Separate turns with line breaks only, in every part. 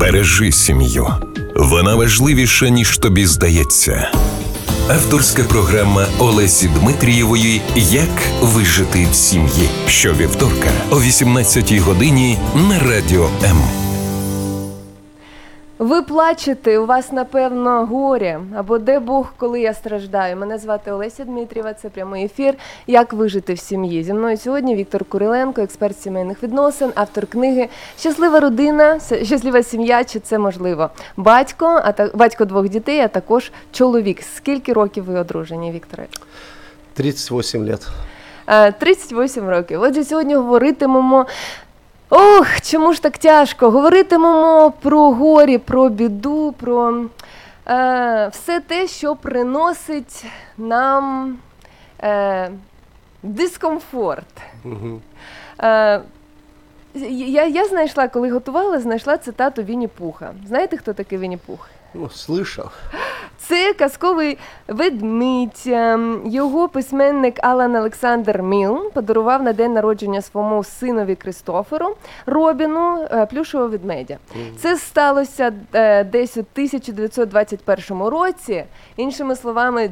Бережи сім'ю. Вона важливіша, ніж тобі здається. Авторська програма Олесі Дмитрієвої «Як вижити в сім'ї». Щовівторка о 18-й годині на Радіо М.
Ви плачете, у вас, напевно, горе, або де Бог, коли я страждаю. Мене звати Олеся Дмитрієва, це прямий ефір «Як вижити в сім'ї». Зі мною сьогодні Віктор Куриленко, експерт сімейних відносин, автор книги «Щаслива родина, щаслива сім'я, чи це можливо?». Батько 2 дітей, а також чоловік. Скільки років ви одружені, Вікторе?
38 років.
38 років. Отже, сьогодні говоритимемо... чому ж так тяжко? Говоритимемо про горі, про біду, про все те, що приносить нам дискомфорт.
Угу.
Я знайшла, коли готувала, знайшла цитату Вінні-Пуха. Знаєте, хто такий Вінні-Пух?
Слышав.
Це казковий ведмідь. Його письменник Алан Олександр Мілн подарував на день народження своєму синові Кристоферу Робіну плюшевого ведмедя. Це сталося десь у 1921 році, іншими словами,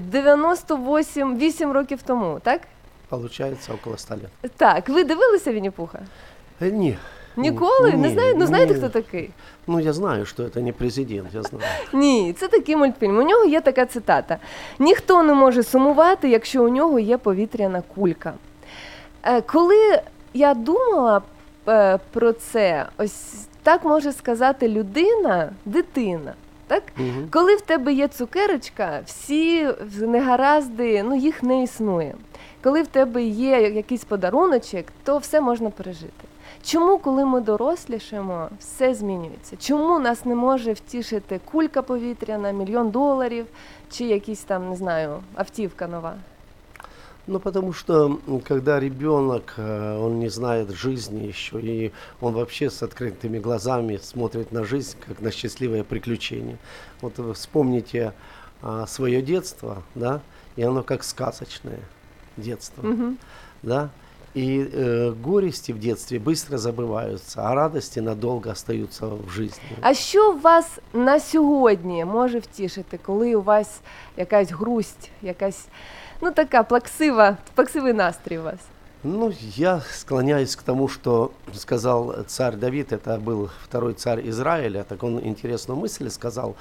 98 років тому, так?
Получається, около 100 років.
Так, ви дивилися Вінні-Пуха?
Ні.
Ніколи? Не знаєте, хто такий?
Я знаю, що це не президент, я знаю.
Ні, це такий мультфільм. У нього є така цитата. «Ніхто не може сумувати, якщо у нього є повітряна кулька». Коли я думала про це, ось так може сказати дитина. Так? Угу. Коли в тебе є цукерочка, всі негаразди, їх не існує. Коли в тебе є якийсь подаруночок, то все можна пережити. Чому, коли ми дорослішаємо, все змінюється? Чому нас не може втішити кулька повітряна, $1 мільйон чи якісь там, не знаю, автівка нова?
Потому что, когда ребенок, он не знает жизни еще, и он вообще с открытыми глазами смотрит на жизнь, как на счастливое приключение. Вот вы вспомните свое детство, да, и оно как сказочное детство, да. И горести в детстве быстро забываются, а радости надолго остаются в жизни.
А що вас на сьогодні може втішити, коли у вас якась грусть, якась, така плаксивий настрій у вас?
Я склоняюсь к тому, что сказал царь Давид, это был второй царь Израиля, так он интересную мысль сказал,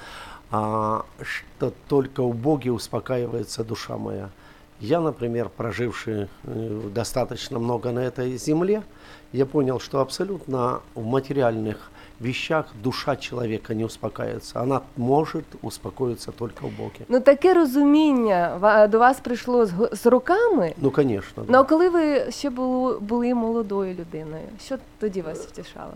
что только у Бога успокаивается душа моя. Я, например, проживший достаточно много на этой земле, я понял, что абсолютно в материальных вещах душа человека не успокаивается. Она может успокоиться только в Боге.
Таке розуміння до вас прийшло з роками?
Конечно.
Да. А коли ви ще були молодою людиною, що тоді вас втішало?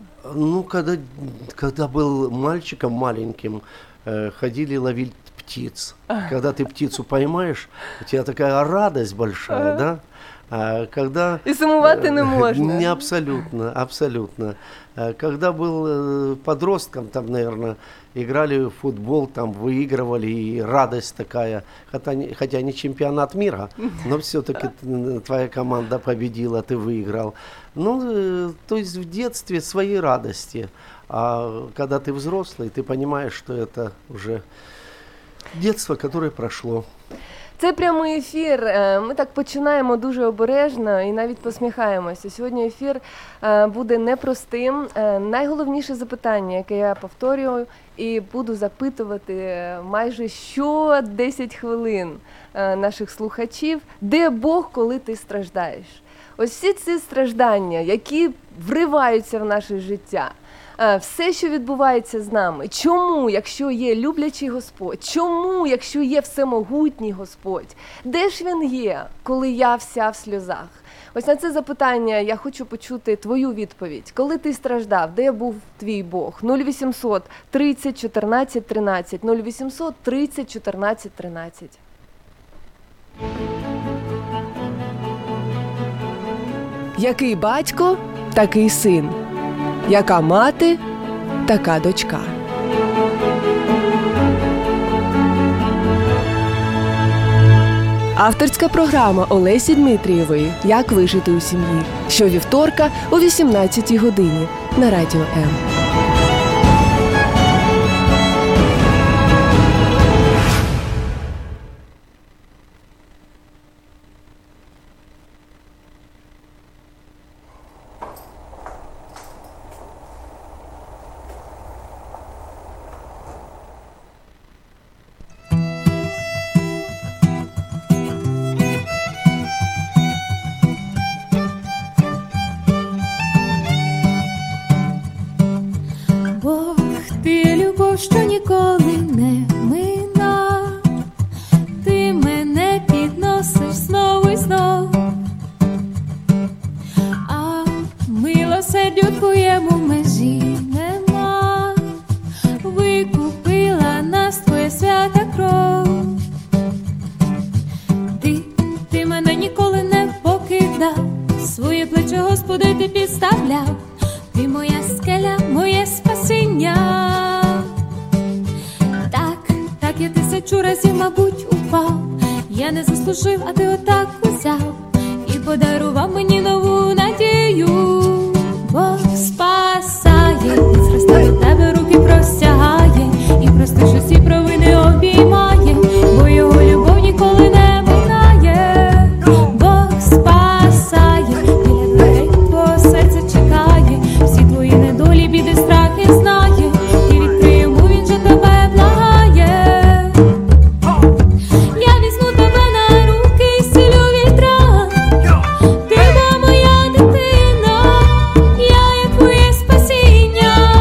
Когда был мальчиком маленьким, ходили ловить птиц. Когда ты птицу поймаешь, у тебя такая радость большая, да? Когда...
И сумувати не можно.
Не, абсолютно. Когда был подростком, там, наверное, играли в футбол, там выигрывали, и радость такая, хотя не чемпионат мира, но все-таки твоя команда победила, ты выиграл. То есть в детстве свои радости, а когда ты взрослый, ты понимаешь, что это уже детство, которое прошло.
Це прямий ефір. Ми так починаємо дуже обережно і навіть посміхаємося. Сьогодні ефір буде непростим. Найголовніше запитання, яке я повторюю і буду запитувати майже що 10 хвилин наших слухачів. Де Бог, коли ти страждаєш? Ось всі ці страждання, які вриваються в наше життя, все, що відбувається з нами. Чому, якщо є люблячий Господь? Чому, якщо є всемогутній Господь? Де ж Він є, коли я вся в сльозах? Ось на це запитання я хочу почути твою відповідь. Коли ти страждав, де був твій Бог? 0800 30 14 13, 0800 30 14 13. Який батько, такий син. Яка мати, така дочка. Авторська програма Олесі Дмитрієвої «Як вижити у сім'ї». Щовівторка о 18-й годині на Радіо М.
Ти любов, що ніколи не мина, ти мене підносиш знову і знов, а милосердю твоєму межі нема, викупила нас твоя свята кров. Ти мене ніколи не покидав, своє плече, Господи, ти підставляв. Ти моя скеля, моє спасіння. Так я 1000 разів, мабуть, упав. Я не заслужив, а ти отак узяв і подарував мені нову надію. Бог спасає, Він зростає до тебе, руки простягає, і простивши всі провини обіймає, бо його любов ніколи не минає. Бог спасає, біля дверей твого серця чекає, всі твої недолі, біди, страхи знає, і відкрий йому, він же тебе благає. Я візьму тебе на руки і зцілю від ран. Ти бо моя дитина, я є твоє спасіння.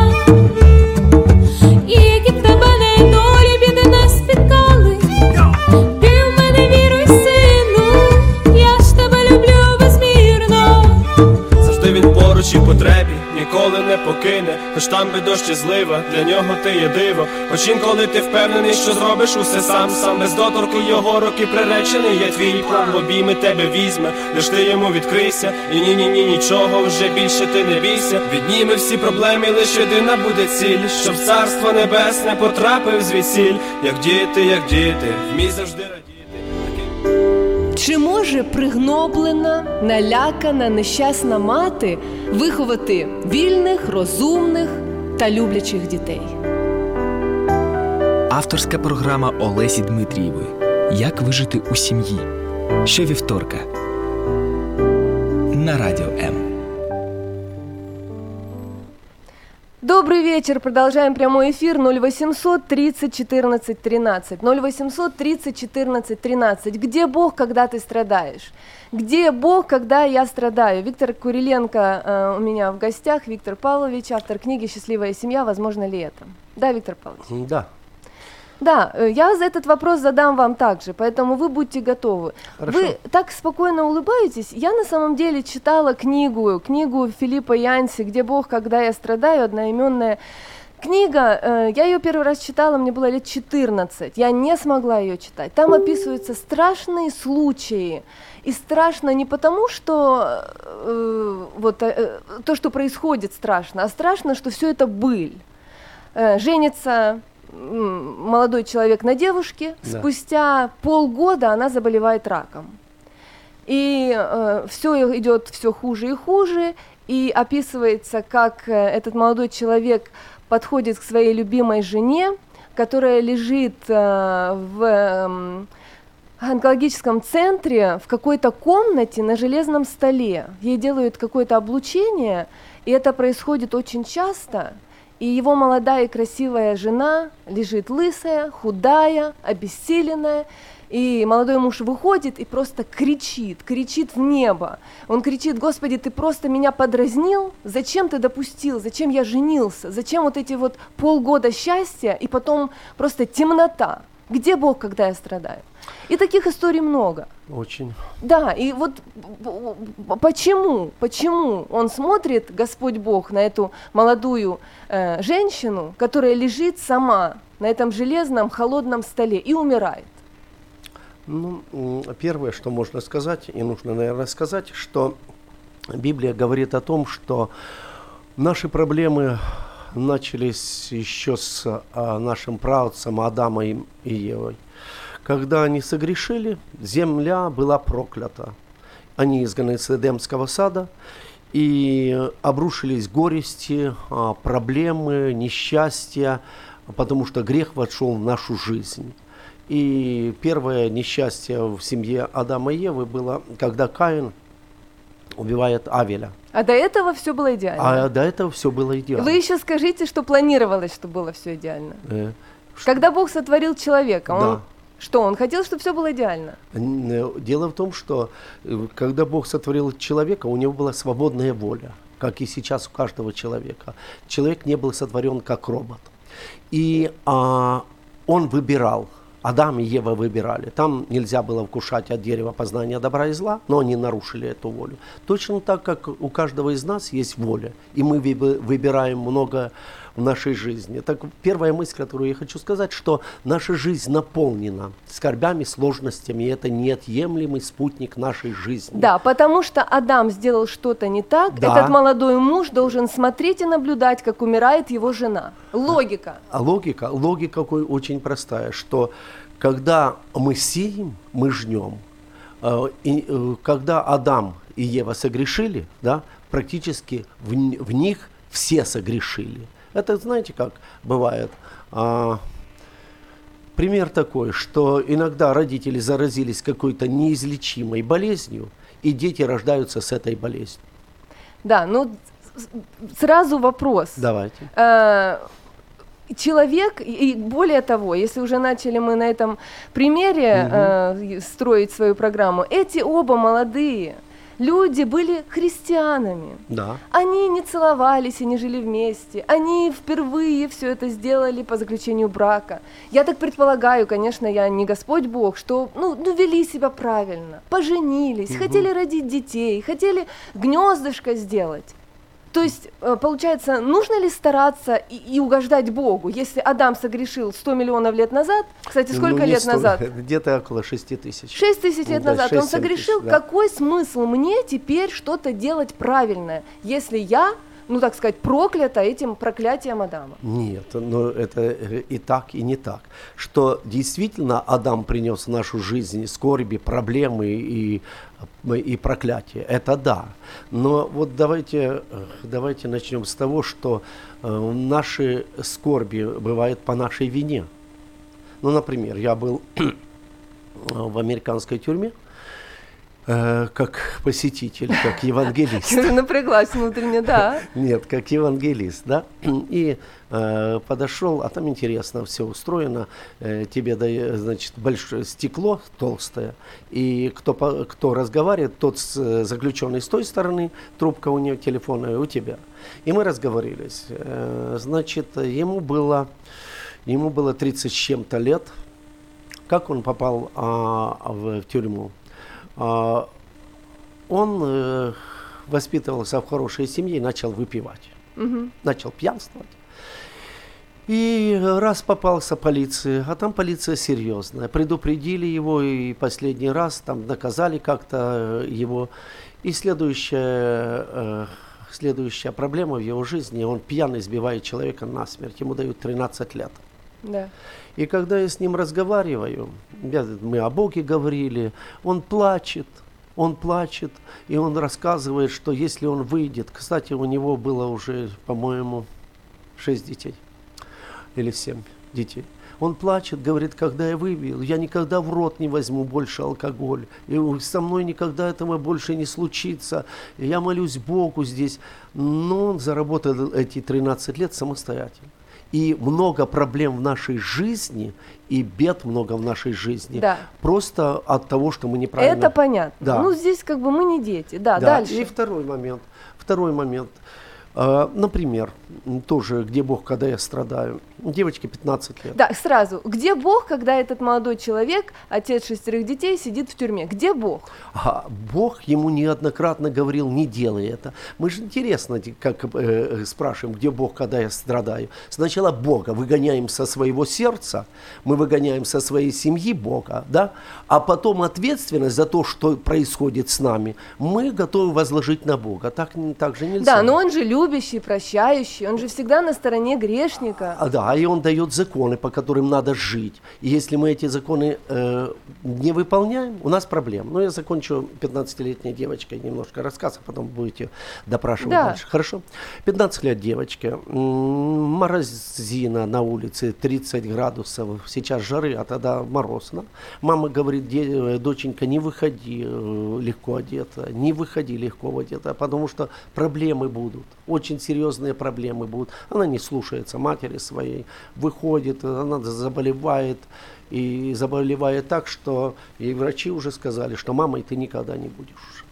І які б тебе недолі, біди не спіткали, ти в мене віруй, сину, я ж тебе люблю безмірно.
Завжди він поруч і в потребі, ніколи не покине, хоч там би дощ і злива, для нього ти є диво. Хоч інколи ти впевнений, що зробиш усе сам без доторку його руки приречений. Я твій план, в обійми тебе візьме, лиш ти йому відкрийся, і ні, нічого вже більше ти не бійся. Відніми всі проблеми, лиш єдина буде ціль, щоб в царство небесне потрапив звідсіль. Як діти, вмій завжди радіти.
Чи може пригноблена, налякана, нещасна мати виховати вільних, розумних та люблячих дітей?
Авторська програма Олесі Дмитрієвої «Як вижити у сім'ї» щовівторка на Радіо М.
Добрый вечер. Продолжаем прямой эфир. 0800 30 14 13. 0800 30 14 13. Где Бог, когда ты страдаешь? Где Бог, когда я страдаю? Виктор Куриленко у меня в гостях. Виктор Павлович, автор книги «Счастливая семья. Возможно ли это?» Да, Виктор Павлович?
Да.
Да, я за этот вопрос задам вам также, поэтому вы будьте готовы.
Хорошо.
Вы так спокойно улыбаетесь. Я на самом деле читала книгу Филиппа Янси «Где Бог, когда я страдаю», одноименная книга. Я ее первый раз читала, мне было лет 14. Я не смогла ее читать. Там описываются страшные случаи. И страшно не потому, что то, что происходит, страшно, а страшно, что все это быль. Женится молодой человек на девушке, да. Спустя полгода она заболевает раком. И все идет все хуже и хуже, и описывается, как этот молодой человек подходит к своей любимой жене, которая лежит в онкологическом центре в какой-то комнате на железном столе. Ей делают какое-то облучение, и это происходит очень часто. И его молодая и красивая жена лежит лысая, худая, обессиленная. И молодой муж выходит и просто кричит в небо. Он кричит: «Господи, ты просто меня подразнил? Зачем ты допустил? Зачем я женился? Зачем вот эти вот полгода счастья и потом просто темнота? Где Бог, когда я страдаю?» И таких историй много.
Очень.
Да, и вот почему он смотрит, Господь Бог, на эту молодую женщину, которая лежит сама на этом железном холодном столе и умирает?
Ну, первое, что можно сказать, и нужно, наверное, сказать, что Библия говорит о том, что наши проблемы начались еще с нашим праотцем Адамом и Евой. Когда они согрешили, земля была проклята. Они изгнаны с Эдемского сада, и обрушились горести, проблемы, несчастья, потому что грех вошел в нашу жизнь. И первое несчастье в семье Адама и Евы было, когда Каин убивает Авеля.
А до этого все было идеально. Вы еще скажите, что планировалось, что было все идеально. Когда Бог сотворил человека, он он хотел, чтобы все было идеально?
Дело в том, что когда Бог сотворил человека, у него была свободная воля, как и сейчас у каждого человека. Человек не был сотворен как робот. И он выбирал. Адам и Ева выбирали. Там нельзя было вкушать от дерева познания добра и зла, но они нарушили эту волю. Точно так, как у каждого из нас есть воля, и мы выбираем много в нашей жизни. Так, первая мысль, которую я хочу сказать, что наша жизнь наполнена скорбями, сложностями, и это неотъемлемый спутник нашей жизни.
Да, потому что Адам сделал что-то не так,
Да.
этот молодой муж должен смотреть и наблюдать, как умирает его жена. Логика.
А логика очень простая, что когда мы сеем, мы жнем. Когда Адам и Ева согрешили, да, практически в них все согрешили. Это, знаете, как бывает? Пример такой, что иногда родители заразились какой-то неизлечимой болезнью, и дети рождаются с этой болезнью.
Да, ну сразу вопрос.
Давайте.
Человек, и более того, если уже начали мы на этом примере строить свою программу, эти оба молодые люди были христианами.
Да.
Они не целовались и не жили вместе. Они впервые все это сделали по заключению брака. Я так предполагаю, конечно, я не Господь Бог, что вели себя правильно, поженились, хотели родить детей, хотели гнездышко сделать. То есть, получается, нужно ли стараться и угождать Богу, если Адам согрешил 100 миллионов лет назад? Кстати, сколько лет назад?
Где-то около 6 тысяч.
6 тысяч лет назад он согрешил.
Тысяч, да.
Какой смысл мне теперь что-то делать правильное, если я, так сказать, проклята этим проклятием Адама?
Нет, но это и так, и не так. Что действительно Адам принес в нашу жизнь скорби, проблемы и проклятие. Это да. Но вот давайте начнем с того, что наши скорби бывают по нашей вине. Например, я был в американской тюрьме, как посетитель, как евангелист.
Напряглась внутренне, да.
Нет, как евангелист, да. И подошел, а там интересно все устроено. Тебе дают, значит, большое стекло толстое, и кто разговаривает, тот заключенный с той стороны, трубка у него телефона, у тебя. И мы разговорились. Значит, ему было 30 с чем-то лет. Как он попал в тюрьму? Он воспитывался в хорошей семье и начал выпивать, начал пьянствовать. И раз попался полиции, а там полиция серьезная, предупредили его и последний раз там наказали как-то его. И следующая проблема в его жизни, он пьяно избивает человека насмерть, ему дают 13 лет.
Да.
И когда я с ним разговариваю, мы о Боге говорили, он плачет, и он рассказывает, что если он выйдет, кстати, у него было уже, по-моему, 6 детей или 7 детей. Он плачет, говорит, когда я выпил, я никогда в рот не возьму больше алкоголь, и со мной никогда этого больше не случится, и я молюсь Богу здесь. Но он заработал эти 13 лет самостоятельно. И много проблем в нашей жизни, и бед много в нашей жизни.
Да.
Просто от того, что мы неправильно...
Это понятно.
Да.
Здесь как бы мы не дети. Да,
Да.
дальше.
И второй момент. Например, тоже «Где Бог, когда я страдаю». Девочке 15 лет.
Да, сразу. Где Бог, когда этот молодой человек, отец 6 детей, сидит в тюрьме? Где Бог?
Бог ему неоднократно говорил, не делай это. Мы же интересно, как спрашиваем, где Бог, когда я страдаю. Сначала Бога выгоняем со своего сердца, мы выгоняем со своей семьи Бога, да? А потом ответственность за то, что происходит с нами, мы готовы возложить на Бога. Так же нельзя.
Да, но он же любящий, прощающий, он же всегда на стороне грешника.
Да, и он дает законы, по которым надо жить. И если мы эти законы не выполняем, у нас проблемы. Но я закончу 15-летней девочкой немножко рассказ, а потом будете допрашивать дальше. Хорошо? 15 лет девочке, морозина на улице, 30 градусов, сейчас жары, а тогда мороз. Да? Мама говорит, доченька, не выходи легко одета, не выходи легко одета, потому что проблемы будут, очень серьезные проблемы будут. Она не слушается матери своей, выходит, она заболевает, и заболевает так, что ей врачи уже сказали, что мамой ты никогда не будешь.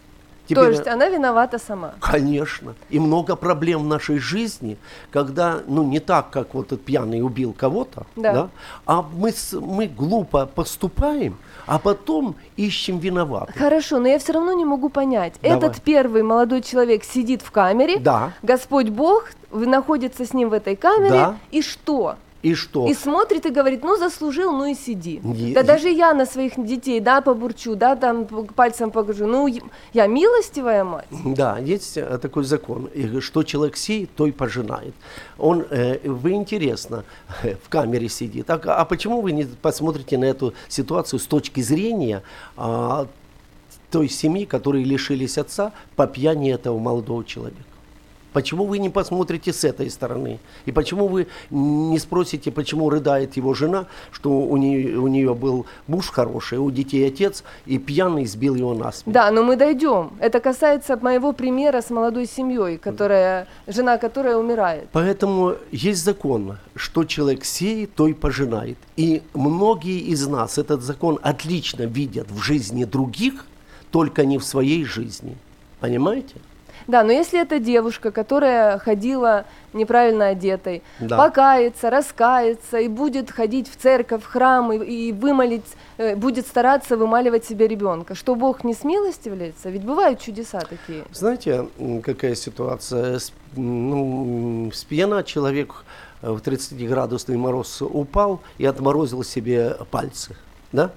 То есть она виновата сама.
Конечно. И много проблем в нашей жизни, когда, не так, как вот этот пьяный убил кого-то, да, а мы глупо поступаем, а потом ищем виноватых.
Хорошо, но я все равно не могу понять.
Давай.
Этот первый молодой человек сидит в камере,
Да.
Господь Бог находится с ним в этой камере,
Да.
и что?
И что?
И смотрит и говорит, заслужил, и сиди.
Не-
Да даже я на своих детей, побурчу, там пальцем покажу. Я милостивая мать.
Да, есть такой закон, что человек сеет, то и пожинает. Вы интересно, в камере сидит. А почему вы не посмотрите на эту ситуацию с точки зрения той семьи, которые лишились отца по пьяни этого молодого человека? Почему вы не посмотрите с этой стороны? И почему вы не спросите, почему рыдает его жена, что у нее был муж хороший, у детей отец, и пьяный сбил его насмерть?
Да, но мы дойдем. Это касается моего примера с молодой семьей, жена которая умирает.
Поэтому есть закон, что человек сеет, то и пожинает. И многие из нас этот закон отлично видят в жизни других, только не в своей жизни. Понимаете?
Да, но если это девушка, которая ходила неправильно одетой, покается, раскается и будет ходить в церковь, в храм и будет стараться вымаливать себе ребенка, что Бог не смилостивляется? Ведь бывают чудеса такие.
Знаете, какая ситуация? С пьяна человек в 30-градусный мороз упал и отморозил себе пальцы, да?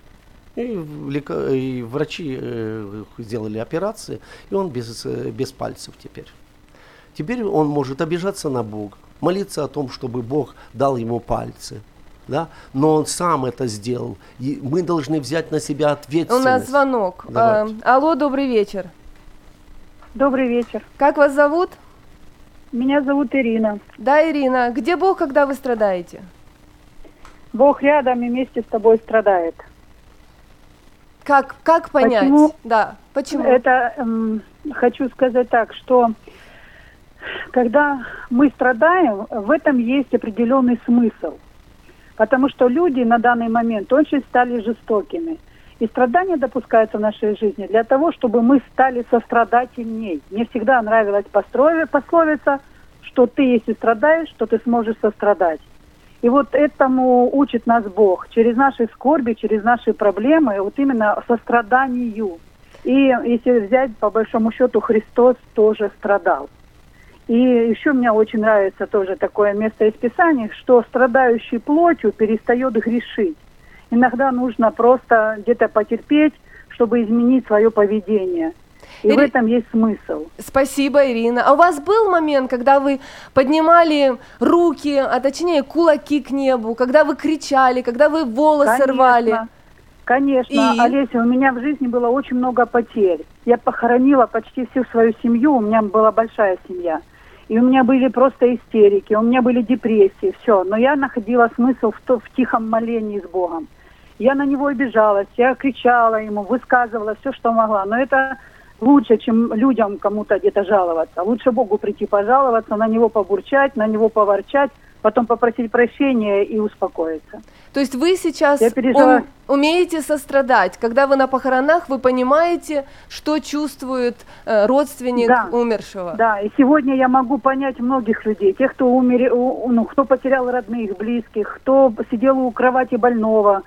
И врачи сделали операции, и он без пальцев теперь. Теперь он может обижаться на Бога, молиться о том, чтобы Бог дал ему пальцы. Да? Но он сам это сделал. И мы должны взять на себя ответственность.
У нас звонок. Алло, добрый вечер.
Добрый вечер.
Как вас зовут?
Меня зовут Ирина.
Да, Ирина. Где Бог, когда вы страдаете?
Бог рядом и вместе с тобой страдает.
Как понять?
Почему?
Да, почему?
Это хочу сказать так, что когда мы страдаем, в этом есть определенный смысл. Потому что люди на данный момент очень стали жестокими. И страдания допускаются в нашей жизни для того, чтобы мы стали сострадательней. Мне всегда нравилась пословица, что ты, если страдаешь, то ты сможешь сострадать. И вот этому учит нас Бог. Через наши скорби, через наши проблемы, вот именно состраданию. И если взять, по большому счету, Христос тоже страдал. И еще мне очень нравится тоже такое место из Писания, что страдающий плотью перестает грешить. Иногда нужно просто где-то потерпеть, чтобы изменить свое поведение. И в этом есть смысл.
Спасибо, Ирина. А у вас был момент, когда вы поднимали руки, а точнее кулаки к небу, когда вы кричали, когда вы волосы рвали?
Конечно, Олеся, у меня в жизни было очень много потерь. Я похоронила почти всю свою семью, у меня была большая семья. И у меня были просто истерики, у меня были депрессии, все. Но я находила смысл в тихом молении с Богом. Я на него обижалась, я кричала ему, высказывала все, что могла. Но это лучше, чем людям кому-то где-то жаловаться. Лучше Богу прийти пожаловаться, на него побурчать, на него поворчать, потом попросить прощения и успокоиться.
То есть вы сейчас умеете сострадать. Когда вы на похоронах, вы понимаете, что чувствует родственник умершего.
Да, и сегодня я могу понять многих людей. Тех, кто умер, кто потерял родных, близких, кто сидел у кровати больного.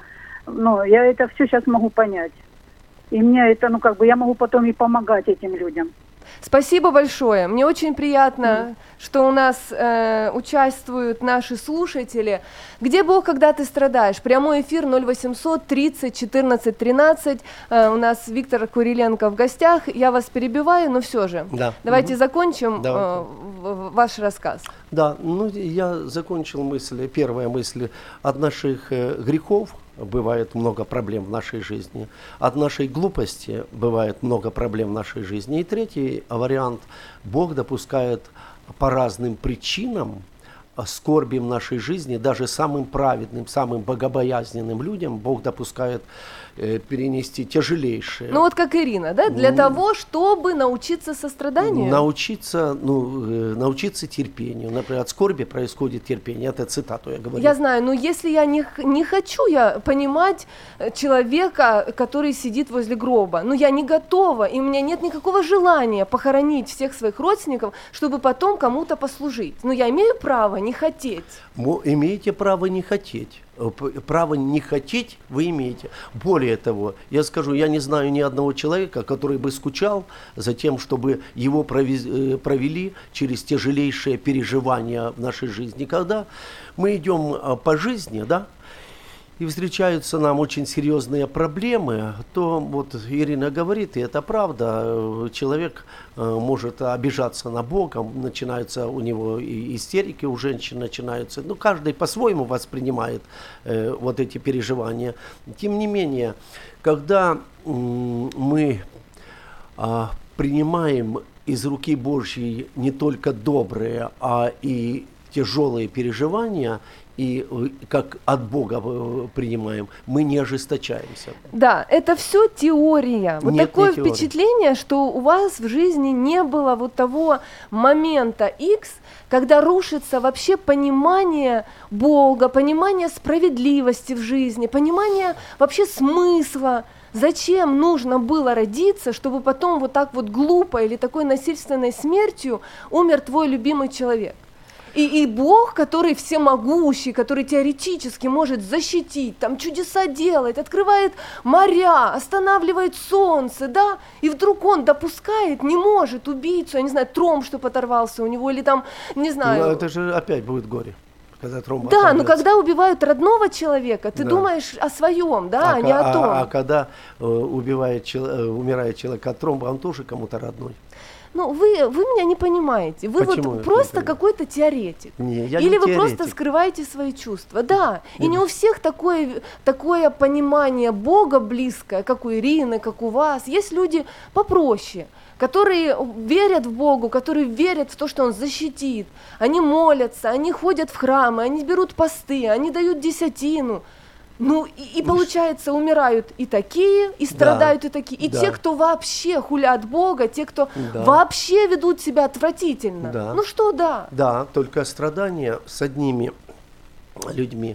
Я это все сейчас могу понять. И мне это, я могу потом и помогать этим людям.
Спасибо большое. Мне очень приятно, что у нас участвуют наши слушатели. Где Бог, когда ты страдаешь? Прямой эфир 0800 30 14 13. У нас Виктор Куриленко в гостях. Я вас перебиваю, но все же.
Да.
Давайте закончим ваш рассказ.
Да, я закончил мысль. Первая мысль. От наших грехов бывает много проблем в нашей жизни. От нашей глупости бывает много проблем в нашей жизни. И третий вариант. Бог допускает по разным причинам скорби в нашей жизни, даже самым праведным, самым богобоязненным людям Бог допускает перенести тяжелейшее.
Ну вот как Ирина, да, для того, чтобы научиться состраданию?
Научиться терпению. Например, от скорби происходит терпение. Это цитату я говорю.
Я знаю, но если я не хочу я понимать человека, который сидит возле гроба, я не готова, и у меня нет никакого желания похоронить всех своих родственников, чтобы потом кому-то послужить. Я имею право не хотеть.
Имеете право не хотеть. Право не хотеть вы имеете. Более того, я скажу, я не знаю ни одного человека, который бы скучал за тем, чтобы его провели через тяжелейшие переживания в нашей жизни. Когда мы идем по жизни, да, и встречаются нам очень серьезные проблемы, то вот Ирина говорит, и это правда, человек может обижаться на Бога, начинаются у него и истерики, у женщин начинаются, каждый по-своему воспринимает вот эти переживания. Тем не менее, когда мы принимаем из руки Божьей не только добрые, а и тяжелые переживания, и как от Бога принимаем, мы не ожесточаемся.
Да, это все теория. Вот
Нет,
такое
не теория.
впечатление, что у вас в жизни не было вот того момента X, когда рушится вообще понимание Бога, понимание справедливости в жизни, понимание вообще смысла. Зачем нужно было родиться, чтобы потом вот так вот глупо или такой насильственной смертью умер твой любимый человек? И Бог, который всемогущий, который теоретически может защитить, там чудеса делает, открывает моря, останавливает солнце, да, и вдруг он допускает, не может убийцу, я не знаю, тромб, что оторвался у него, или там, не знаю.
Но это же опять будет горе. Когда тромб
да,
оторвется.
но когда убивают родного человека, ты думаешь о своем, да, а не о том.
А когда умирает человек от тромба, он тоже кому-то родной.
Вы меня не понимаете. Вы
Почему
вот просто какой-то теоретик.
Не, я
Или
не
вы
теоретик.
просто скрываете свои чувства. Да, и не у всех такое понимание Бога близкое, как у Ирины, как у вас. Есть люди попроще, которые верят в Бога, которые верят в то, что Он защитит. Они молятся, они ходят в храмы, они берут посты, они дают десятину. И получается, умирают и такие, и страдают и такие. И те, кто вообще хулят Бога, те, кто вообще ведут себя отвратительно.
Да. Да, только страдания с одними людьми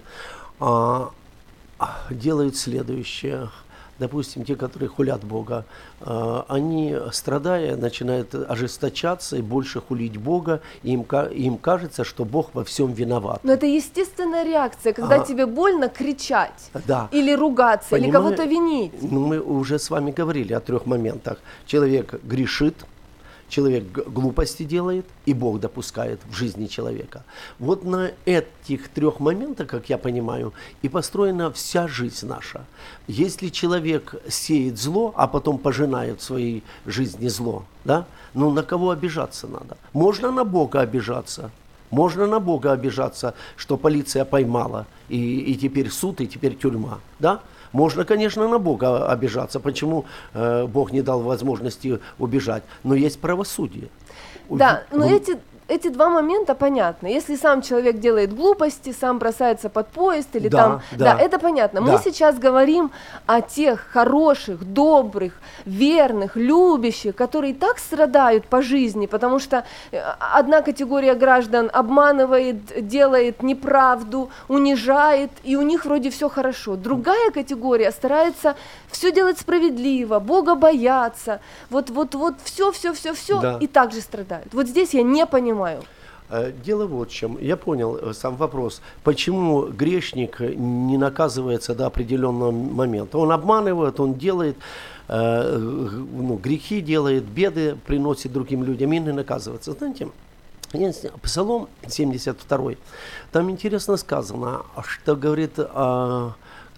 делают следующее. Допустим, те, которые хулят Бога, они, страдая, начинают ожесточаться и больше хулить Бога, и им кажется, что Бог во всем виноват.
Но это естественная реакция, когда тебе больно кричать, или ругаться, или кого-то винить.
Мы уже с вами говорили о 3 моментах. Человек грешит, человек глупости делает, и Бог допускает в жизни человека. Вот на этих 3 моментах, как я понимаю, и построена вся жизнь наша. Если человек сеет зло, а потом пожинает в своей жизни зло, да, на кого обижаться надо? Можно на Бога обижаться. Можно на Бога обижаться, что полиция поймала, и теперь суд, и теперь тюрьма, да? Можно, конечно, на Бога обижаться, почему Бог не дал возможности убежать, но есть правосудие.
Да, но эти 2 момента понятны. Если сам человек делает глупости, сам бросается под поезд или это понятно. Мы сейчас говорим о тех хороших, добрых, верных, любящих, которые так страдают по жизни, потому что одна категория граждан обманывает, делает неправду, унижает, и у них вроде все хорошо. Другая категория старается все делать справедливо, Бога бояться, вот все, и также страдают. Вот здесь я не понимаю.
Дело вот в чем. Я понял сам вопрос. Почему грешник не наказывается до определенного момента? Он обманывает, он делает грехи, делает, беды приносит другим людям и не наказывается. Знаете, Псалом 72, там интересно сказано, что говорит,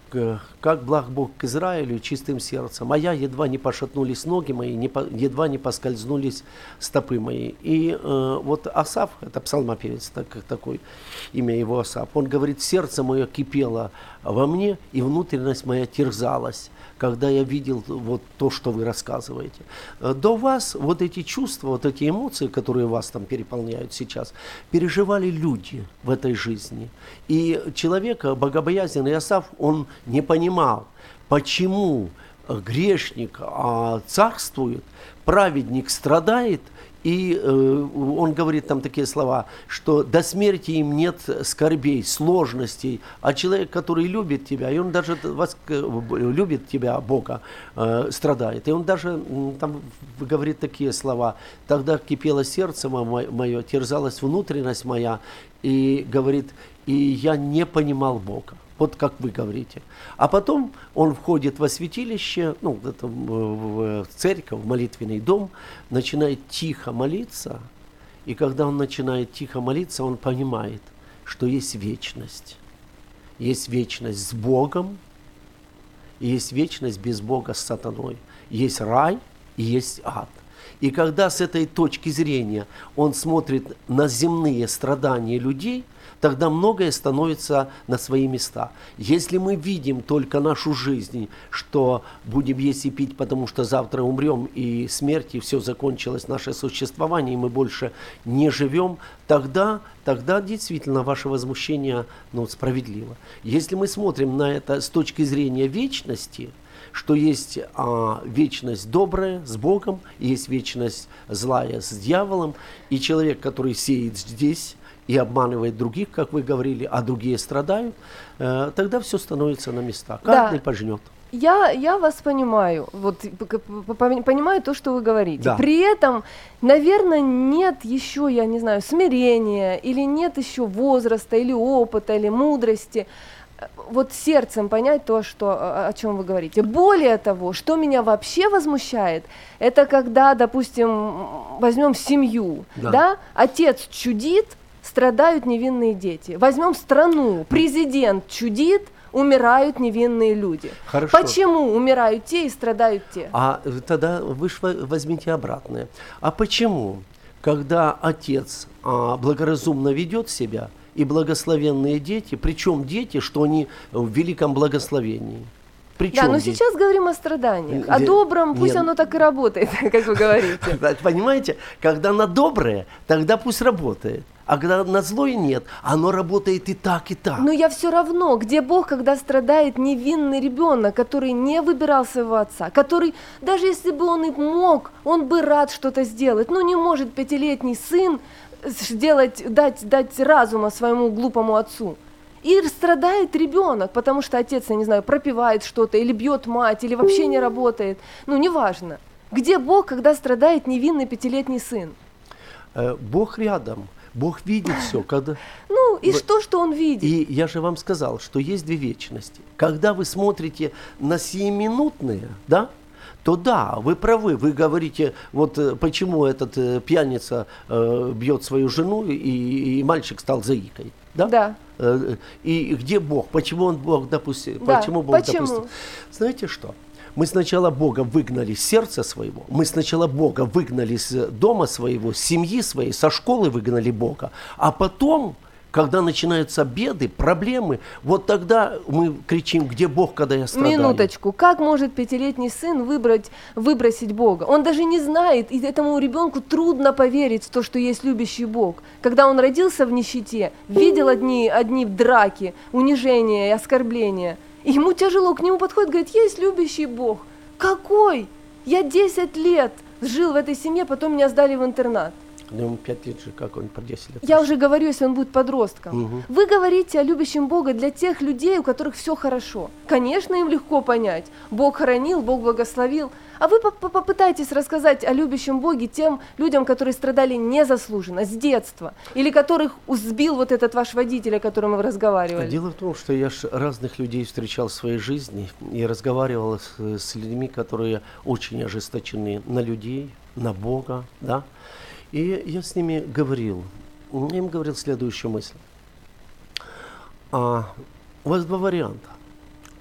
как благ Бог к Израилю чистым сердцем, а я едва не пошатнулись ноги мои, едва не поскользнулись стопы мои. И вот Асаф, это псалмопевец, такой имя его Асаф, он говорит: сердце мое кипело во мне, и внутренность моя терзалась, когда я видел вот то, что вы рассказываете. До вас вот эти чувства, вот эти эмоции, которые вас там переполняют сейчас, переживали люди в этой жизни. И человек, богобоязненный Асаф, он не понимал, почему грешник царствует, праведник страдает. И он говорит там такие слова, что до смерти им нет скорбей, сложностей, а человек, который любит тебя, и он даже любит тебя, Бога, страдает. И он даже там говорит такие слова: тогда кипело сердце мое, терзалась внутренность моя, и говорит, и я не понимал Бога. Вот как вы говорите. А потом он входит во святилище, в церковь, в молитвенный дом, начинает тихо молиться. И когда он начинает тихо молиться, он понимает, что есть вечность. Есть вечность с Богом, и есть вечность без Бога с сатаной. Есть рай и есть ад. И когда с этой точки зрения он смотрит на земные страдания людей, тогда многое становится на свои места. Если мы видим только нашу жизнь, что будем есть и пить, потому что завтра умрем, и смерть, и все закончилось, наше существование, и мы больше не живем, тогда действительно ваше возмущение справедливо. Если мы смотрим на это с точки зрения вечности, что есть вечность добрая с Богом, и есть вечность злая с дьяволом, и человек, который сеет здесь и обманывает других, как вы говорили, а другие страдают, тогда все становится на места. Каждый пожнет.
Я вас понимаю, понимаю то, что вы говорите.
Да.
При этом, наверное, нет еще, я не знаю, смирения, или нет еще возраста, или опыта, или мудрости, вот сердцем понять то, о чем вы говорите. Более того, что меня вообще возмущает, это когда, допустим, возьмем семью, да, отец чудит, страдают невинные дети. Возьмем страну, президент чудит, умирают невинные люди.
Хорошо.
Почему умирают те и страдают те?
А тогда вы возьмите обратное. А почему, когда отец благоразумно ведет себя, и благословенные дети, причем дети, что они в великом благословении?
Да, но сейчас говорим о страданиях, о добром, пусть оно так и работает, как вы говорите.
Понимаете, когда на доброе, тогда пусть работает. А когда на злое нет, оно работает и так, и так.
Но я все равно, где Бог, когда страдает невинный ребенок, который не выбирал своего отца, который, даже если бы он и мог, он бы рад что-то сделать, но не может 5-летний сын дать разума своему глупому отцу. И страдает ребенок, потому что отец, я не знаю, пропивает что-то, или бьет мать, или вообще не работает. Неважно. Где Бог, когда страдает невинный 5-летний сын?
Бог рядом. Бог видит все.
Что он видит?
И я же вам сказал, что есть две вечности. Когда вы смотрите на сиюминутные, да, то да, вы правы, вы говорите, вот почему этот пьяница бьет свою жену, и мальчик стал заикой. Да?
Да.
И где Бог? Почему он Бог допустил?
Да.
Почему Бог допустил? Знаете что? Мы сначала Бога выгнали с сердца своего, мы сначала Бога выгнали с дома своего, с семьи своей, со школы выгнали Бога, а потом, когда начинаются беды, проблемы, вот тогда мы кричим: где Бог, когда я страдаю?
Минуточку, как может 5-летний сын выбросить Бога? Он даже не знает, и этому ребенку трудно поверить в то, что есть любящий Бог. Когда он родился в нищете, видел одни драки, унижения и оскорбления, и ему тяжело, к нему подходит, говорит: есть любящий Бог. Какой? Я 10 лет жил в этой семье, потом меня сдали в интернат.
Ему 5 лет же, как он по 10 лет?
Я уже говорю, если он будет подростком.
Угу.
Вы говорите о любящем Бога для тех людей, у которых все хорошо. Конечно, им легко понять. Бог хранил, Бог благословил. А вы попытайтесь рассказать о любящем Боге тем людям, которые страдали незаслуженно, с детства. Или которых сбил вот этот ваш водитель, о котором мы разговаривали.
Дело в том, что я разных людей встречал в своей жизни и разговаривал с людьми, которые очень ожесточены на людей, на Бога, да. И я с ними говорил, я им говорил следующую мысль. У вас два варианта.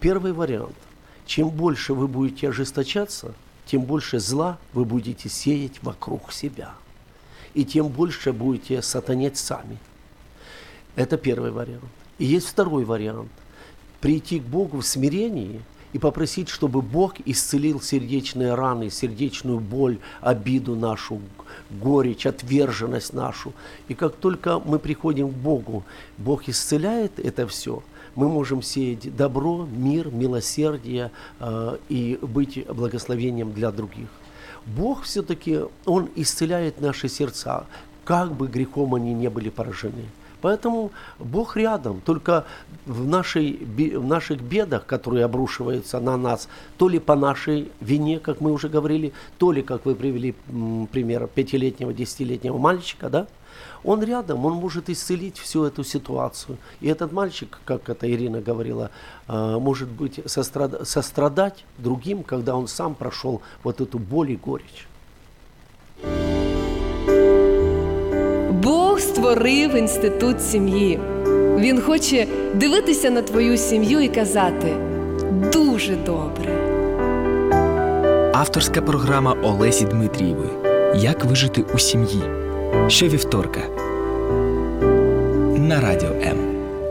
первый вариант. Чем больше вы будете ожесточаться, тем больше зла вы будете сеять вокруг себя. И тем больше будете сатанеть сами. Это первый вариант. И есть второй вариант. Прийти к Богу в смирении и попросить, чтобы Бог исцелил сердечные раны, сердечную боль, обиду нашу, горечь, отверженность нашу. И как только мы приходим к Богу, Бог исцеляет это все, мы можем сеять добро, мир, милосердие и быть благословением для других. Бог все-таки, Он исцеляет наши сердца, как бы грехом они не были поражены. Поэтому Бог рядом, только в наших бедах, которые обрушиваются на нас, то ли по нашей вине, как мы уже говорили, то ли, как вы привели пример 5-летнего, 10-летнего мальчика, да? Он рядом, он может исцелить всю эту ситуацию. И этот мальчик, как это Ирина говорила, может быть сострадать другим, когда он сам прошел вот эту боль и горечь.
Бог створив інститут сім'ї. Він хоче дивитися на твою сім'ю і казати «дуже добре».
Авторська програма Олесі Дмитрієвої «Як вижити у сім'ї» щовівторка на Радіо М.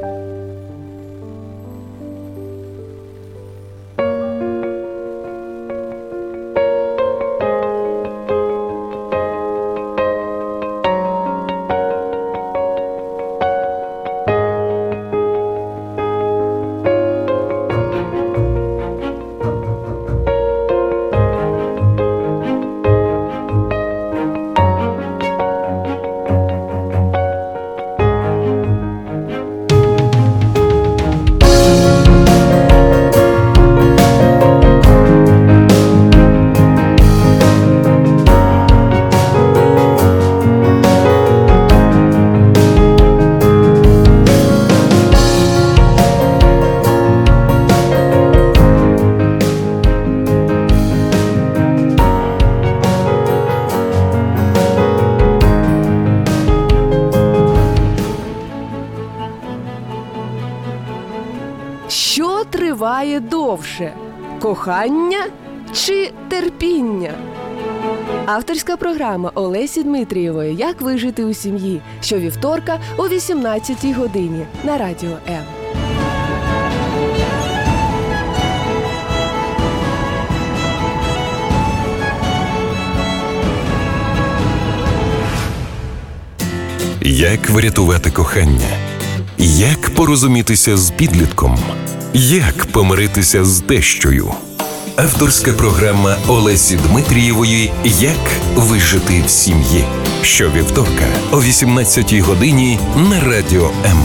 Що триває довше – кохання чи терпіння? Авторська програма Олесі Дмитрієвої «Як вижити у сім'ї» щовівторка о 18-й годині на Радіо М.
Як врятувати кохання? Як порозумітися з підлітком? Як помиритися з тещою? Авторська програма Олесі Дмитрієвої «Як вижити в сім'ї» щовівторка о 18-й годині на Радіо М.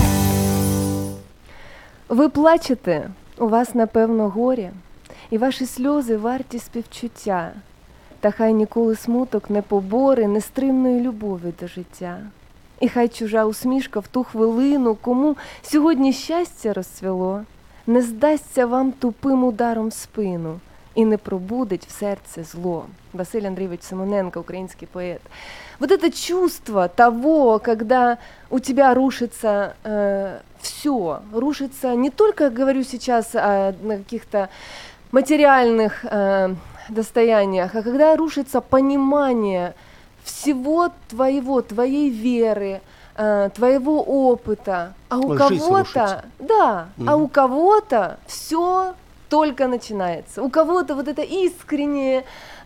Ви плачете, у вас, напевно, горе, і ваші сльози варті співчуття. Та хай ніколи смуток не побори нестримної любові до життя. І хай чужа усмішка в ту хвилину, кому сьогодні щастя розцвіло, не здасться вам тупим ударом в спину и не пробудить в сердце зло. Василий Андреевич Симоненко, украинский поэт. Вот это чувство того, когда у тебя рушится все, рушится не только, говорю сейчас о каких-то материальных достояниях, а когда рушится понимание всего твоей веры, твоего опыта, а у кого-то, а у кого-то все только начинается. У кого-то вот это искреннее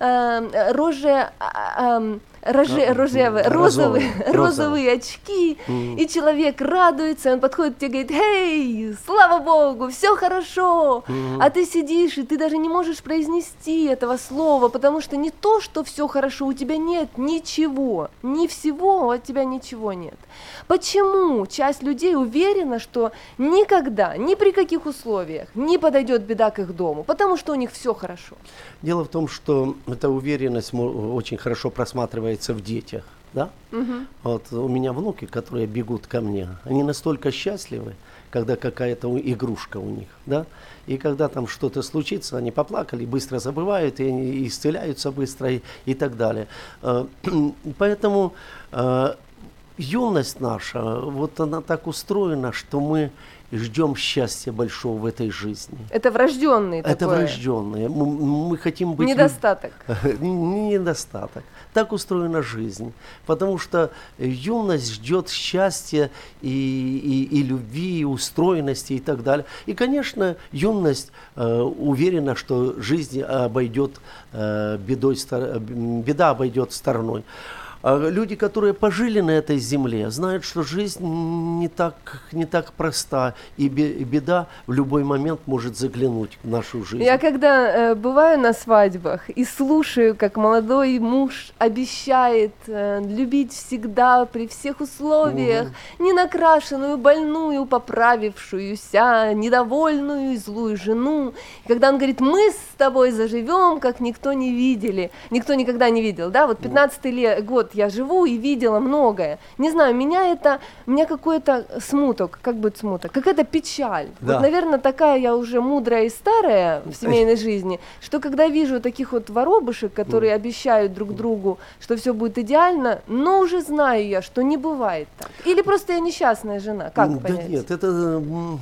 розовые очки, и человек радуется, он подходит к тебе и говорит: «Эй, слава Богу, все хорошо!» А ты сидишь, и ты даже не можешь произнести этого слова, потому что не то, что все хорошо, у тебя нет ничего, ни всего, от тебя ничего нет. Почему часть людей уверена, что никогда, ни при каких условиях не подойдет беда к их дому? Потому что у них все хорошо.
Дело в том, что эта уверенность очень хорошо просматривается в детях. Да? Вот у меня внуки, которые бегут ко мне, они настолько счастливы, когда какая-то игрушка у них, да, и когда там что-то случится, они поплакали, быстро забывают, и они исцеляются быстро и так далее. Поэтому юность наша, вот она так устроена, что мы и ждем счастья большого в этой жизни.
Это врожденный
Это
такое.
врожденное. Мы хотим быть...
Недостаток.
Не недостаток. Так устроена жизнь. Потому что юность ждет счастья и любви, и устроенности и так далее. И, конечно, юность уверена, что жизнь обойдет беда обойдет стороной. Люди, которые пожили на этой земле, знают, что жизнь не так проста, и беда в любой момент может заглянуть в нашу жизнь.
Я когда бываю на свадьбах и слушаю, как молодой муж обещает любить всегда при всех условиях ненакрашенную, больную, поправившуюся, недовольную и злую жену. И когда он говорит, мы с тобой заживем, как никто не видели, никто никогда не видел, да, вот 15-й год я живу и видела многое. Не знаю, меня какой-то смуток, как будет смуток, какая-то печаль.
Да.
Вот, наверное, такая я уже мудрая и старая в семейной жизни, что когда вижу таких вот воробушек, которые обещают друг другу, что все будет идеально, но уже знаю я, что не бывает так. Или просто я несчастная жена, как понять?
Да нет, это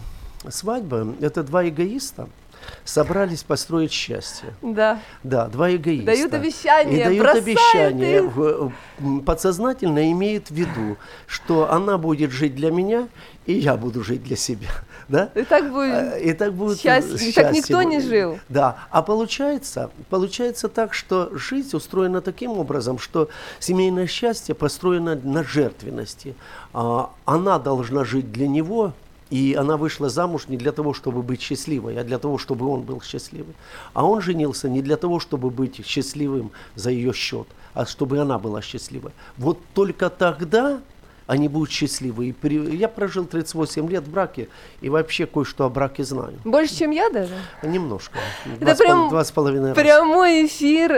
свадьба, это два эгоиста собрались построить счастье.
Да.
Да, два эгоиста.
Дают обещания,
И дают
бросают
обещания.
их.
Подсознательно имеет в виду, что она будет жить для меня, и я буду жить для себя. Да?
И так будет счастье. Так никто не жил.
Да. А получается так, что жизнь устроена таким образом, что семейное счастье построено на жертвенности. Она должна жить для него. И она вышла замуж не для того, чтобы быть счастливой, а для того, чтобы он был счастливым. А он женился не для того, чтобы быть счастливым за ее счет, а чтобы она была счастливой. Вот только тогда они будут счастливы. Я прожил 38 лет в браке и вообще кое-что о браке знаю.
Больше, чем я даже?
Немножко.
Это прям
2,5 раза.
Прямой эфир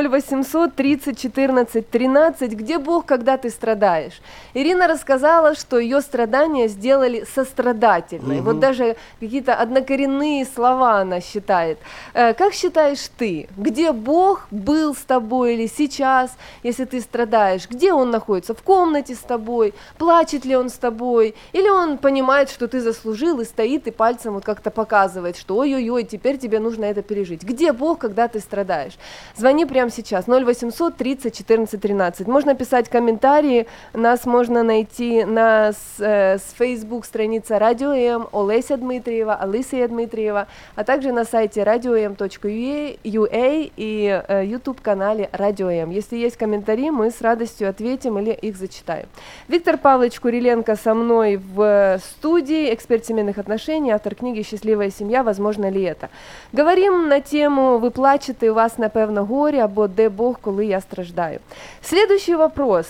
0800 30 14 13. Где Бог, когда ты страдаешь? Ирина рассказала, что ее страдания сделали сострадательной. Вот даже какие-то однокоренные слова она считает. Как считаешь ты, где Бог был с тобой или сейчас, если ты страдаешь? Где Он находится? В комнате с тобой? Плачет ли Он с тобой? Или Он понимает, что ты заслужил и стоит и пальцем вот как-то показывает, что ой-ой-ой, теперь тебе нужно это пережить. Где Бог, когда ты страдаешь? Звони прямо сейчас. 0800 30 14 13. Можно писать комментарии. Нас можно найти с Facebook страница Радио М, Олеся Дмитриева, Алисия Дмитриева, а также на сайте radio.m.ua и YouTube-канале Радио М. Если есть комментарии, мы с радостью ответим или их зачитаем. Виктор Павлович Куриленко со мной в студии, эксперт семейных отношений, автор книги «Щаслива сім'я. Возможно ли это?». Говорим на тему «Ви плачете, у вас, напевно, горе» або «Де Бог, коли я страждаю?». Следующий вопрос.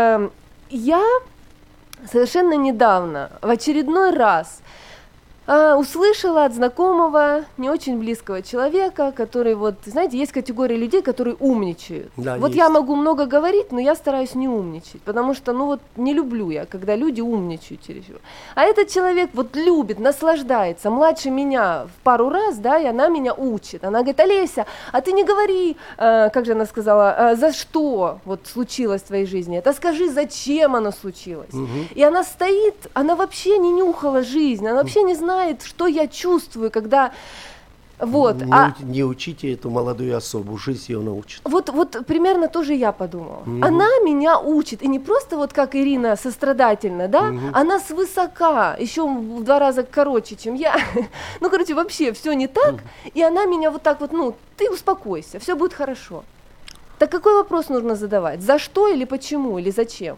Я совершенно недавно, в очередной раз, услышала от знакомого, не очень близкого человека, который, вот, знаете, есть категория людей, которые умничают.
Да,
вот
есть.
я могу много говорить, но я стараюсь не умничать, потому что, не люблю я, когда люди умничают чересчур. А этот человек вот любит, наслаждается, младше меня в пару раз, да, и она меня учит. Она говорит: Олеся, а ты не говори, как же она сказала, за что вот случилось в твоей жизни, это скажи, зачем оно случилось. И она стоит, она вообще не нюхала жизнь, она вообще не знает, что я чувствую, когда... Вот.
Не учите эту молодую особу, жизнь ее научит.
Вот примерно тоже я подумала. Она меня учит, и не просто вот как Ирина сострадательно, да, она свысока, еще в 2 раза короче, чем я. Вообще все не так, и она меня вот так вот, ты успокойся, все будет хорошо. Так какой вопрос нужно задавать? За что или почему, или зачем?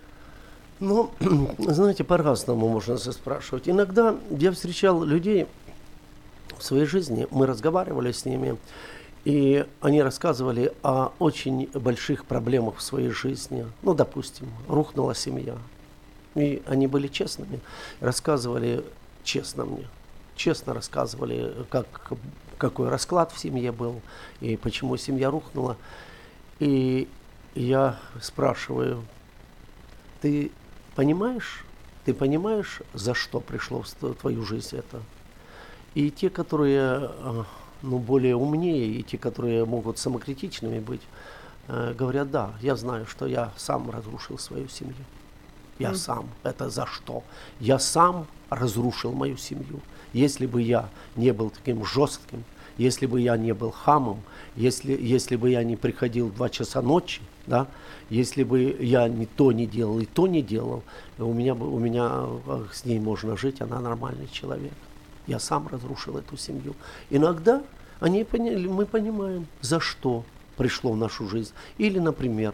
Знаете, по-разному можно спрашивать. Иногда я встречал людей в своей жизни, мы разговаривали с ними, и они рассказывали о очень больших проблемах в своей жизни. Допустим, рухнула семья. И они были честными, рассказывали честно мне. Честно рассказывали, какой расклад в семье был, и почему семья рухнула. И я спрашиваю: ты понимаешь, за что пришло в твою жизнь это? И те, которые более умнее, и те, которые могут самокритичными быть, говорят: да, я знаю, что я сам разрушил свою семью. Я сам. Это за что? Я сам разрушил мою семью. Если бы я не был таким жестким, если бы я не был хамом, если бы я не приходил в 2 часа ночи, да, если бы я ни то не делал и то не делал, у меня с ней можно жить, она нормальный человек. Я сам разрушил эту семью. Иногда мы понимаем, за что пришло в нашу жизнь. Или, например,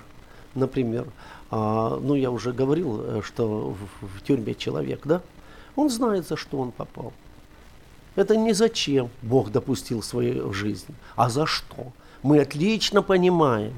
я уже говорил, что в тюрьме человек, да, он знает, за что он попал. Это не зачем Бог допустил в свою жизнь, а за что. Мы отлично понимаем,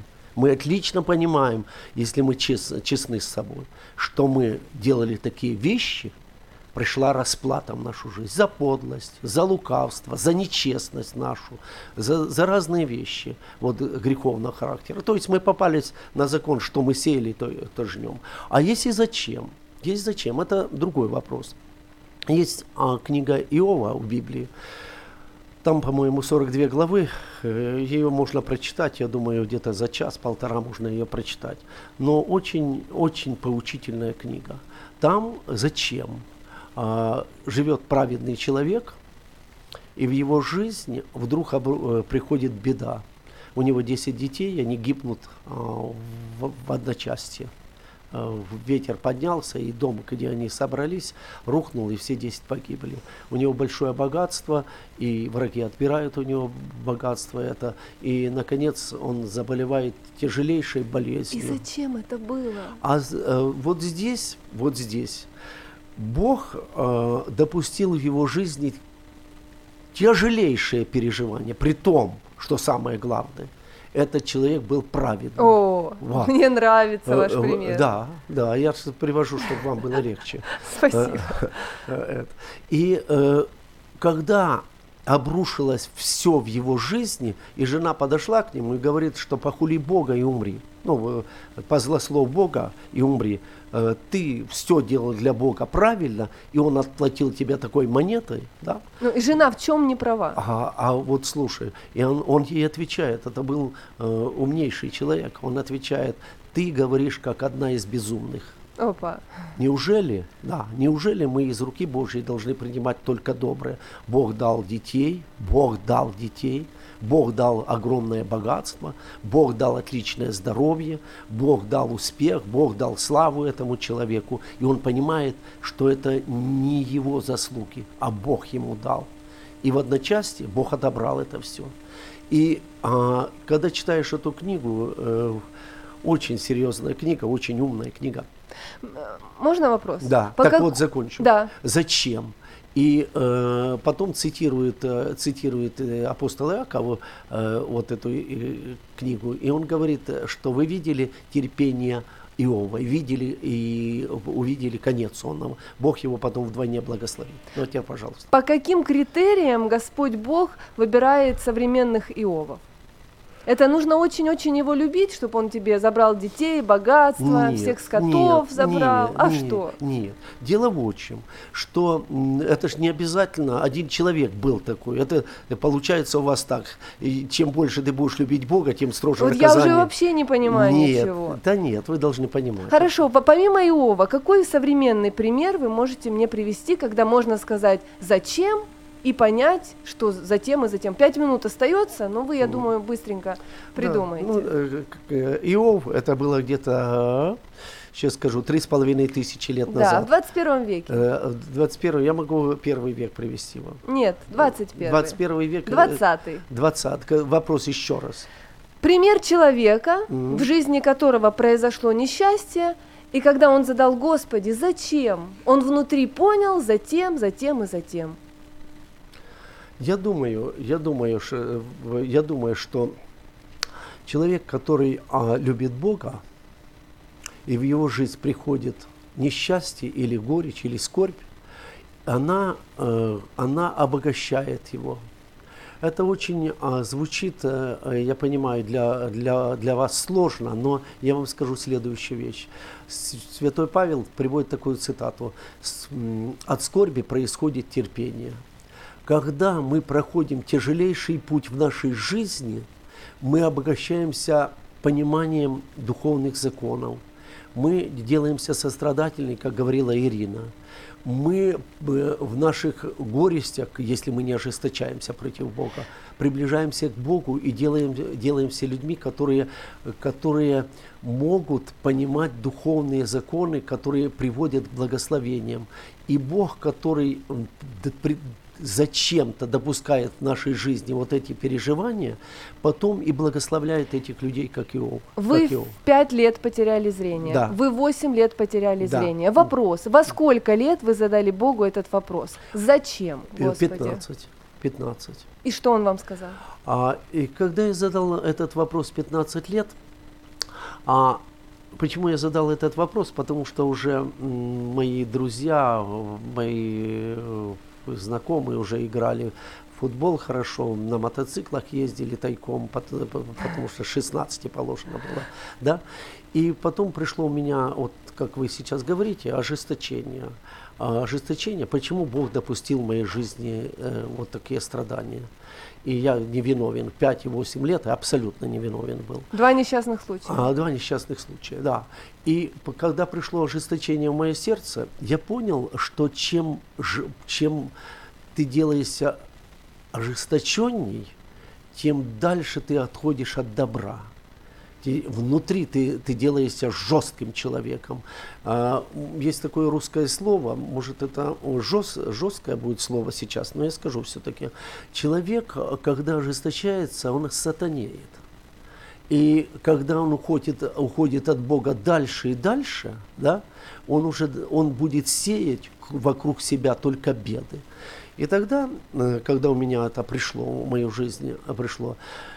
если мы честны с собой, что мы делали такие вещи, пришла расплата в нашу жизнь за подлость, за лукавство, за нечестность нашу, за разные вещи греховного характера. То есть мы попались на закон, что мы сеяли, то жнем. А есть и зачем? Есть зачем? Это другой вопрос. Есть книга Иова в Библии. Там, по-моему, 42 главы. Ее можно прочитать, я думаю, где-то за час-полтора можно ее прочитать. Но очень поучительная книга. Там зачем? Живет праведный человек, и в его жизнь вдруг приходит беда. У него 10 детей, они гибнут в одночасье. Ветер поднялся, и дом, где они собрались, рухнул, и все 10 погибли. У него большое богатство, и враги отбирают у него богатство это. И, наконец, он заболевает тяжелейшей болезнью.
И зачем это было?
Вот здесь Бог допустил в его жизни тяжелейшее переживание, при том, что самое главное, этот человек был праведным.
О, мне нравится ваш пример.
Да, я привожу, чтобы вам было легче.
Спасибо.
И когда обрушилось все в его жизни, и жена подошла к нему и говорит, что похули Бога и умри. Позлословь Бога и умри. Ты все делал для Бога правильно, и Он отплатил тебя такой монетой, да?
И жена в чем не права?
А вот слушай, и он ей отвечает, это был умнейший человек, он отвечает, ты говоришь, как одна из безумных.
Опа.
Неужели мы из руки Божьей должны принимать только доброе? Бог дал детей, Бог дал огромное богатство, Бог дал отличное здоровье, Бог дал успех, Бог дал славу этому человеку. И он понимает, что это не его заслуги, а Бог ему дал. И в одночасье Бог отобрал это все. И когда читаешь эту книгу, очень серьезная книга, очень умная книга.
Можно вопрос?
Да, закончу.
Да.
Зачем? И потом цитирует апостол Иаков эту книгу, и он говорит, что вы видели терпение Иова, увидели конец он. Бог его потом вдвойне благословит. Вот тебе, пожалуйста.
По каким критериям Господь Бог выбирает современных Иовов? Это нужно очень-очень его любить, чтобы он тебе забрал детей, богатство, всех скотов забрал. Что?
Нет. Дело в чем, что это же не обязательно один человек был такой. Это получается у вас так. И чем больше ты будешь любить Бога, тем строже наказание.
Я уже вообще не понимаю ничего.
Да нет, вы должны понимать.
Хорошо, помимо Иова, какой современный пример вы можете мне привести, когда можно сказать «зачем?» и понять, что затем и затем. 5 минут остается, но вы, я думаю, быстренько придумаете.
Иов, это было где-то, сейчас скажу, 3500 лет назад.
Да, в 21 веке.
21 я могу первый век привести вам.
Нет, 21.
21 век.
20-й.
20. Вопрос еще раз.
Пример человека, в жизни которого произошло несчастье, и когда он задал: Господи, зачем? Он внутри понял, затем и затем.
Я думаю, что человек, который любит Бога, и в его жизнь приходит несчастье или горечь, или скорбь, она обогащает его. Это очень звучит, я понимаю, для вас сложно, но я вам скажу следующую вещь. Святой Павел приводит такую цитату: «От скорби происходит терпение». Когда мы проходим тяжелейший путь в нашей жизни, мы обогащаемся пониманием духовных законов, мы делаемся сострадательны, как говорила Ирина. Мы в наших горестях, если мы не ожесточаемся против Бога, приближаемся к Богу и делаемся людьми, которые могут понимать духовные законы, которые приводят к благословениям. И Бог, который зачем-то допускает в нашей жизни вот эти переживания, потом и благословляет этих людей, как Иов.
Вы в 5 лет потеряли зрение,
да.
Вы 8 лет потеряли
да.
зрение. Вопрос, во сколько лет вы задали Богу этот вопрос? Зачем, Господи?
15.
И что Он вам сказал?
И когда я задал этот вопрос 15 лет, почему я задал этот вопрос? Потому что уже мои друзья, мои знакомые уже играли в футбол хорошо, на мотоциклах ездили тайком, потому что 16 положено было, да. И потом пришло у меня, вот как вы сейчас говорите, ожесточение. Ожесточение, почему Бог допустил в моей жизни вот такие страдания. И я не виновен. 5 и 8 лет я абсолютно не виновен был.
2 несчастных случая.
2 несчастных случая, да. И когда пришло ожесточение в мое сердце, я понял, что чем ты делаешься ожесточенней, тем дальше ты отходишь от добра. Внутри ты делаешься жестким человеком. Есть такое русское слово, может это жесткое будет слово сейчас, но я скажу все-таки. Человек, когда ожесточается, он сатанеет. И когда он уходит от Бога дальше и дальше, да, он будет сеять вокруг себя только беды. И тогда, когда у меня это пришло, в мою жизнь пришло,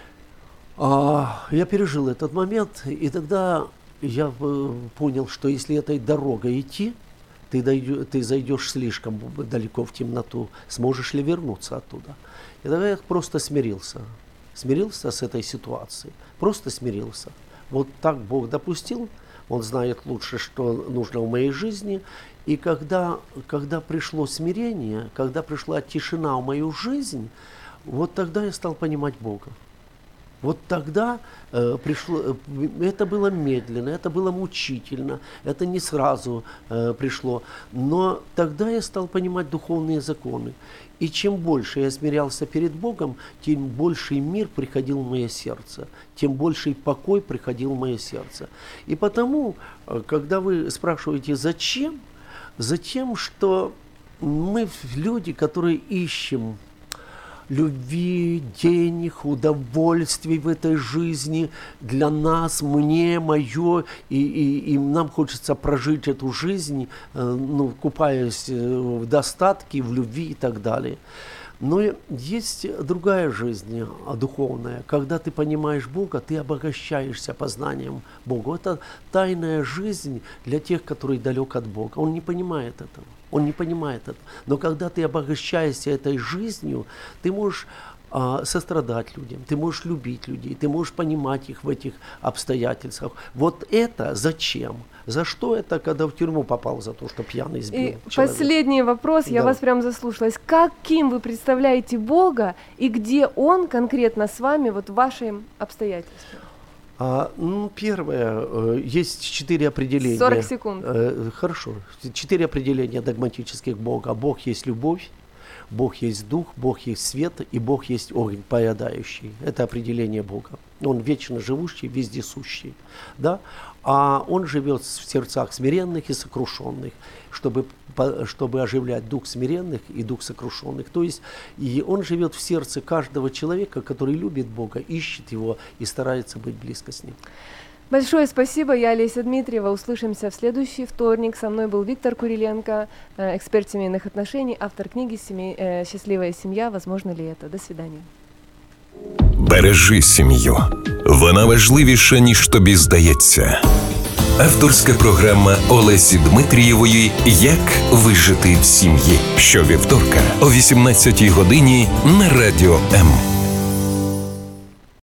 я пережил этот момент, и тогда я понял, что если этой дорогой идти, ты зайдешь слишком далеко в темноту, сможешь ли вернуться оттуда? И тогда я просто смирился с этой ситуацией, просто смирился. Вот так Бог допустил, Он знает лучше, что нужно в моей жизни. И когда пришло смирение, когда пришла тишина в мою жизнь, вот тогда я стал понимать Бога. Вот тогда пришло, это было медленно, это было мучительно, это не сразу пришло, но тогда я стал понимать духовные законы. И чем больше я смирялся перед Богом, тем больший мир приходил в мое сердце, тем больший покой приходил в мое сердце. И потому, когда вы спрашиваете, зачем? Затем, что мы люди, которые ищем любви, денег, удовольствий в этой жизни для нас, мне, мое, и нам хочется прожить эту жизнь, купаясь в достатке, в любви и так далее. Но есть другая жизнь, духовная. Когда ты понимаешь Бога, ты обогащаешься познанием Бога. Это тайная жизнь для тех, которые далек от Бога. Он не понимает этого. Он не понимает это. Но когда ты обогащаешься этой жизнью, ты можешь сострадать людям, ты можешь любить людей, ты можешь понимать их в этих обстоятельствах. Вот это зачем? За что это, когда в тюрьму попал за то, что пьяный сбил
и
человека?
Последний вопрос, я вас прям заслушалась. Каким вы представляете Бога и где Он конкретно с вами, вот в ваших обстоятельствах?
Первое, есть 4 определения.
40 секунд.
Хорошо. 4 определения догматических Бога. Бог есть любовь, Бог есть дух, Бог есть свет и Бог есть огонь поедающий. Это определение Бога. Он вечно живущий, вездесущий. Да? А Он живет в сердцах смиренных и сокрушенных, чтобы оживлять дух смиренных и дух сокрушенных. То есть и Он живет в сердце каждого человека, который любит Бога, ищет Его и старается быть близко с Ним.
Большое спасибо, я Олеся Дмитриева. Услышимся в следующий вторник. Со мной был Виктор Куриленко, эксперт семейных отношений, автор книги «Счастливая семья. Возможно ли это?». До свидания.
Бережи сім'ю. Вона важливіша, ніж тобі здається. Авторська програма Олесі Дмитрієвої «Як вижити в сім'ї». Щовівторка о 18-й годині на Радіо М.